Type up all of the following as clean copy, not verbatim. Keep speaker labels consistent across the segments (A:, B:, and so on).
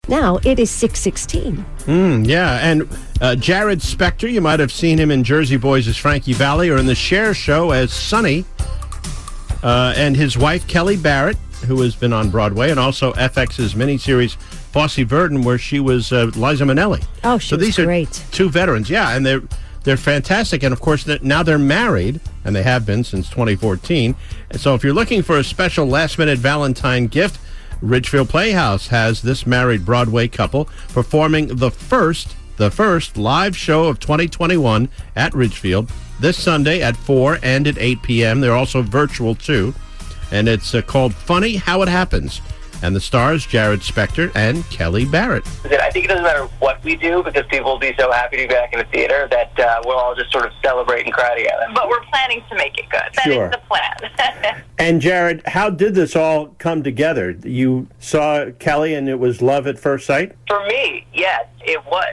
A: Now it is 6:16.
B: Yeah, and Jared Spector, you might have seen him in Jersey Boys as Frankie Valli or in The Cher Show as Sonny. And his wife, Kelly Barrett, who has been on Broadway, and also FX's miniseries Fosse Verdon, where she was Liza Minnelli.
A: Oh, she was great.
B: Are two veterans, yeah, and they're fantastic. And, of course, now they're married, and they have been since 2014. And so if you're looking for a special last-minute Valentine gift, Ridgefield Playhouse has this married Broadway couple performing the first live show of 2021 at Ridgefield this Sunday at 4 and at 8 p.m. They're also virtual, too. And it's called Funny How It Happens. And the stars, Jared Spector and Kelly Barrett.
C: I think it doesn't matter what we do because people will be so happy to be back in the theater that we'll all just sort of celebrate and cry together. But we're planning to make it good. That is the plan.
B: And Jared, how did this all come together? You saw Kelly and it was love at first sight?
C: For me, yes, it was.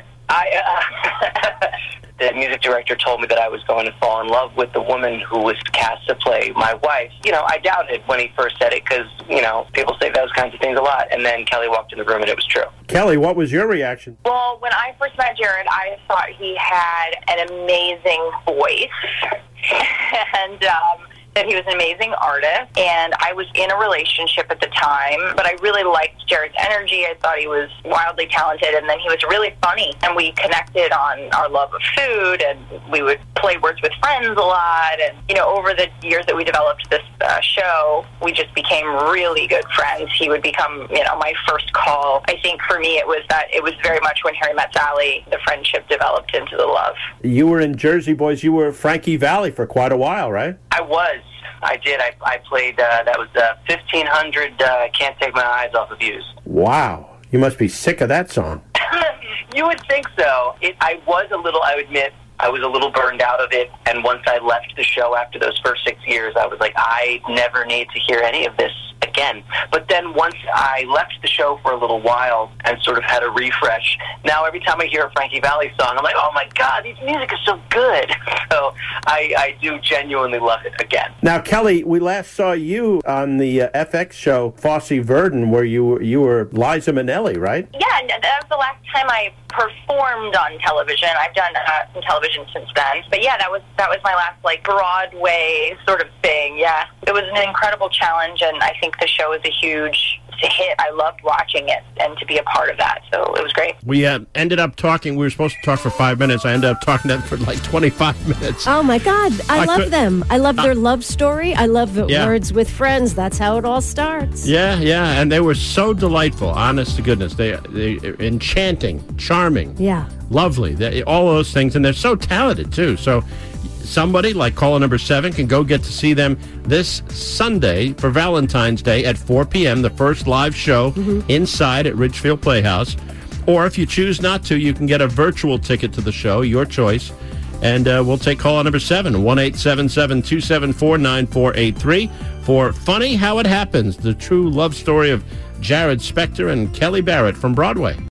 C: The music director told me that I was going to fall in love with the woman who was cast to play my wife. I doubted when he first said it because, people say those kinds of things a lot. And then Kelly walked in the room and it was true.
B: Kelly, what was your reaction?
D: Well, when I first met Jared, I thought he had an amazing voice. And that he was an amazing artist, and I was in a relationship at the time, but I really liked Jared's energy. I thought he was wildly talented, and then he was really funny, and we connected on our love of food, and we would play Words with Friends a lot, and, over the years that we developed this show, we just became really good friends. He would become, my first call. I think for me it was very much when Harry Met Sally, the friendship developed into the love.
B: You were in Jersey Boys. You were Frankie Valli for quite a while, right?
C: I was. I did. I played, that was 1500 Can't Take My Eyes Off of Views.
B: Wow. You must be sick of that song.
C: You would think so. I was a little burned out of it, and once I left the show after those first 6 years, I was like, I never need to hear any of this again. But then once I left the show for a little while and sort of had a refresh, now every time I hear a Frankie Valli song, I'm like, oh my God, this music is so good. So I do genuinely love it again.
B: Now, Kelly, we last saw you on the FX show Fosse Verdon, where you were Liza Minnelli, right?
D: Yeah, that was the last time I performed on television. I've done some television since then. But yeah, that was my last Broadway sort of thing. Yeah, it was an incredible challenge, and I think the show is a huge hit. I loved watching it and to be a part of that, so it was great.
B: We ended up talking. We were supposed to talk for 5 minutes. I ended up talking to them for 25 minutes.
A: Oh my God, I love them. I love their love story. I love Words with Friends. That's how it all starts.
B: Yeah, and they were so delightful. Honest to goodness, they're enchanting, charming, lovely. All those things, and they're so talented too. So somebody like caller number 7 can go get to see them this Sunday for Valentine's Day at 4 p.m., the first live show inside at Ridgefield Playhouse. Or if you choose not to, you can get a virtual ticket to the show, your choice. And we'll take caller number 7, 1-877-274-9483 for Funny How It Happens, the true love story of Jared Spector and Kelly Barrett from Broadway.